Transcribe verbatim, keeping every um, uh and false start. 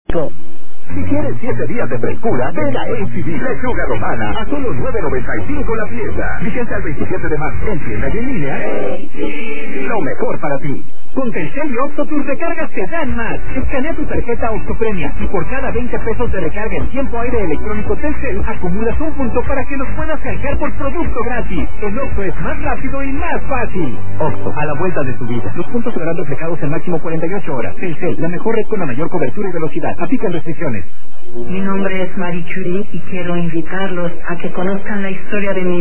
Si quieres siete días de frescura, ven a H B. Lechuga romana a solo nueve noventa y cinco la pieza. Vigente al veintisiete de marzo. En tienda y en línea. Lo mejor para ti. Con Telcel y Oxxo tus recargas te dan más. Escanea tu tarjeta Oxxo Premia y por cada veinte pesos de recarga en tiempo aire electrónico Telcel acumulas un punto para que los puedas cargar por producto gratis. El Oxxo es más rápido y más fácil. Oxxo, a la vuelta de tu vida. Los puntos serán reflejados en máximo cuarenta y ocho horas. Telcel, la mejor red con la mayor cobertura y velocidad. Aplican restricciones. Mi nombre es Marie Curie y quiero invitarlos a que conozcan la historia de mi